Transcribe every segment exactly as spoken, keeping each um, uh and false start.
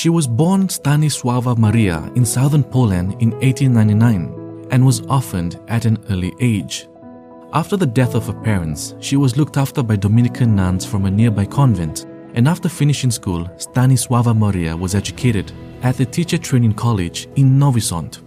She was born Stanisława Maria in southern Poland in eighteen ninety-nine and was orphaned at an early age. After the death of her parents, she was looked after by Dominican nuns from a nearby convent, and after finishing school, Stanisława Maria was educated at the teacher training college in Nowy Sącz.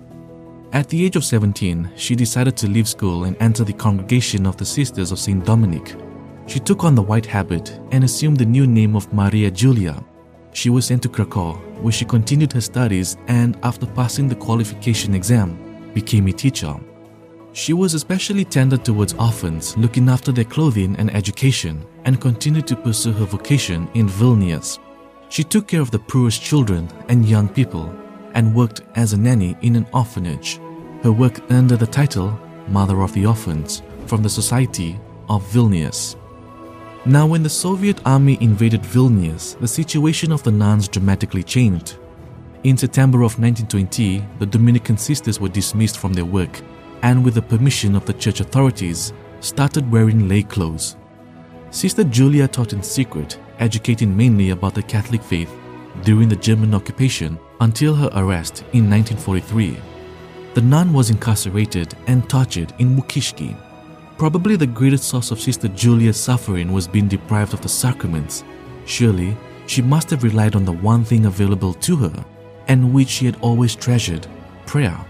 At the age of seventeen, she decided to leave school and enter the congregation of the Sisters of Saint Dominic. She took on the white habit and assumed the new name of Maria Julia. She was sent to Krakow, where she continued her studies and, after passing the qualification exam, became a teacher. She was especially tender towards orphans, looking after their clothing and education, and continued to pursue her vocation in Vilnius. She took care of the poorest children and young people, and worked as a nanny in an orphanage. Her work earned her the title Mother of the Orphans from the Society of Vilnius. Now, when the Soviet army invaded Vilnius, the situation of the nuns dramatically changed. In September of nineteen twenty, the Dominican sisters were dismissed from their work and, with the permission of the church authorities, started wearing lay clothes. Sister Julia taught in secret, educating mainly about the Catholic faith during the German occupation until her arrest in nineteen forty-three. The nun was incarcerated and tortured in Łukiszki. Probably the greatest source of Sister Julia's suffering was being deprived of the sacraments. Surely, she must have relied on the one thing available to her, and which she had always treasured, prayer.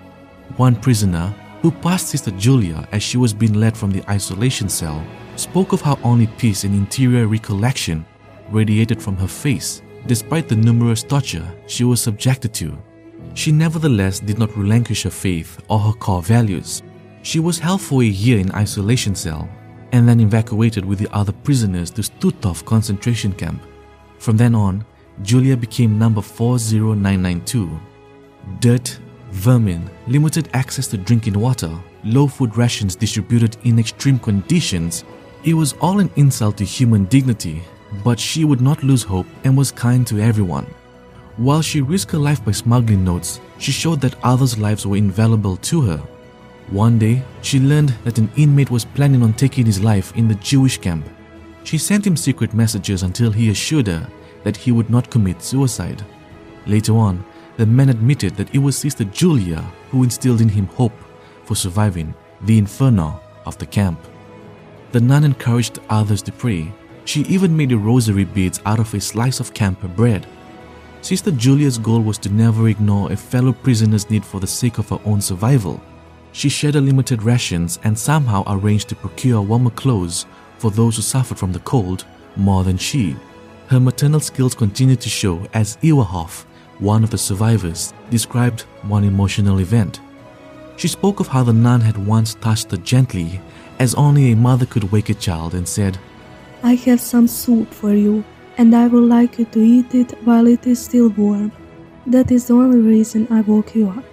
One prisoner, who passed Sister Julia as she was being led from the isolation cell, spoke of how only peace and interior recollection radiated from her face, despite the numerous torture she was subjected to. She nevertheless did not relinquish her faith or her core values. She was held for a year in isolation cell and then evacuated with the other prisoners to Stutthof concentration camp. From then on, Julia became number four zero nine nine two. Dirt, vermin, limited access to drinking water, low food rations distributed in extreme conditions. It was all an insult to human dignity, but she would not lose hope and was kind to everyone. While she risked her life by smuggling notes, she showed that others' lives were invaluable to her. One day, she learned that an inmate was planning on taking his life in the Jewish camp. She sent him secret messages until he assured her that he would not commit suicide. Later on, the man admitted that it was Sister Julia who instilled in him hope for surviving the inferno of the camp. The nun encouraged others to pray. She even made a rosary beads out of a slice of camp bread. Sister Julia's goal was to never ignore a fellow prisoner's need for the sake of her own survival. She shared her limited rations and somehow arranged to procure warmer clothes for those who suffered from the cold more than she. Her maternal skills continued to show as Iwahoff, one of the survivors, described one emotional event. She spoke of how the nun had once touched her gently as only a mother could wake a child and said, "I have some soup for you, and I would like you to eat it while it is still warm. That is the only reason I woke you up."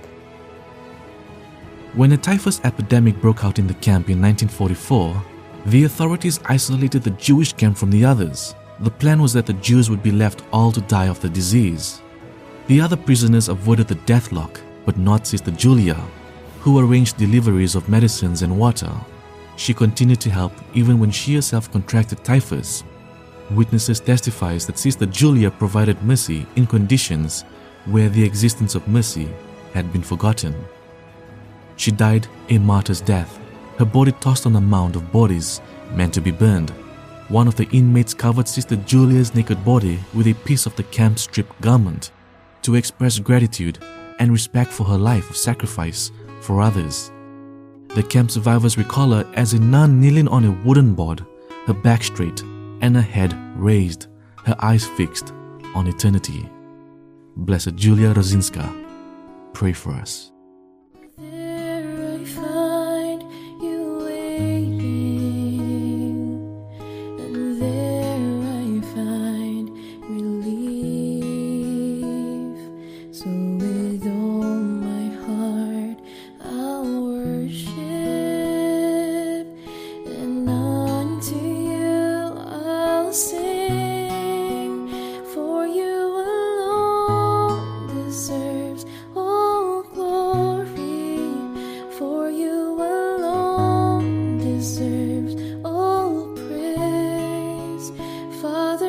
When a typhus epidemic broke out in the camp in nineteen forty-four, the authorities isolated the Jewish camp from the others. The plan was that the Jews would be left all to die of the disease. The other prisoners avoided the death lock, but not Sister Julia, who arranged deliveries of medicines and water. She continued to help even when she herself contracted typhus. Witnesses testify that Sister Julia provided mercy in conditions where the existence of mercy had been forgotten. She died a martyr's death, her body tossed on a mound of bodies meant to be burned. One of the inmates covered Sister Julia's naked body with a piece of the camp's stripped garment to express gratitude and respect for her life of sacrifice for others. The camp survivors recall her as a nun kneeling on a wooden board, her back straight and her head raised, her eyes fixed on eternity. Blessed Julia Rosinska, pray for us. Father